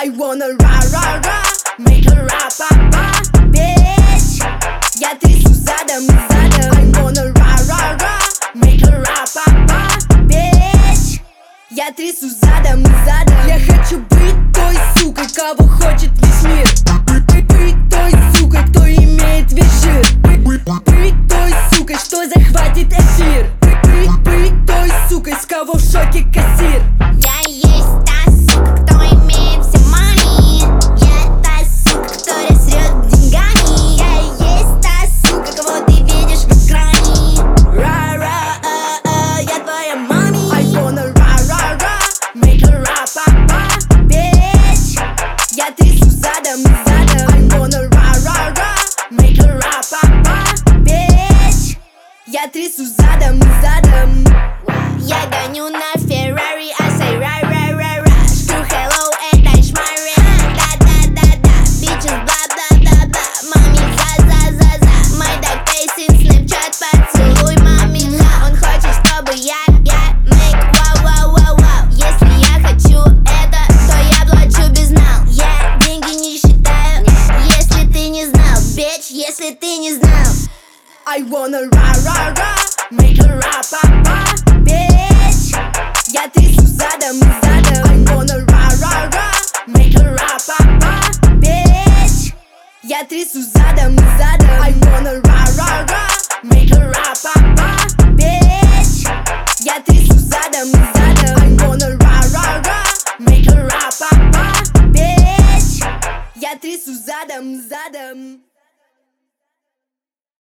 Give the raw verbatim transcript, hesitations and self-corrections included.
I wanna ra ra ra, make her ra pa pa, bitch. Я трясу задом и задом. I wanna ra ra ra, make her ra pa pa, bitch. Я трясу задом и задом. Я хочу быть той сукой, кого хочет весь мир. Быть той сукой, кто имеет весь жир. Быть той сукой, что захватит эфир. Быть той сукой, с кого в шоке кассир. Я есть та сука, кто имеет все money. Я та сука, которая срет деньгами. Я есть та сука, кого ты видишь в экране. Ра-ра, а-а, я твоя мами. I wanna ра-ра-ра, make her ра-па-па, bitch. Я трясу задом и задом. I wanna ра-ра-ра, make her ра-па-па, bitch. Я трясу задом и задом. Я гоню на Феррари, I say ра-ра-ра-ра. Штру hello, это шмари. Да-да-да-да, bitches бла-бла-бла-бла. Мами за-за-за-за. My dog face in Snapchat, поцелуй мами за. Он хочет, чтобы я, я make вау-вау-вау-вау. Если я хочу это, то я плачу без нал. Я деньги не считаю, если ты не знал, bitch, если ты не знал. I wanna ра-ра-ра, make her ра-па-па, bitch. Я трясу задом и задом. I wanna ра-ра-ра, make her ра-па-па, bitch. Я трясу задом и задом. I wanna ра-ра-ра, make her ра-па-па, bitch. Я трясу задом и задом. I wanna ра-ра-ра, make her ра-па-па, bitch. Я трясу задом и задом.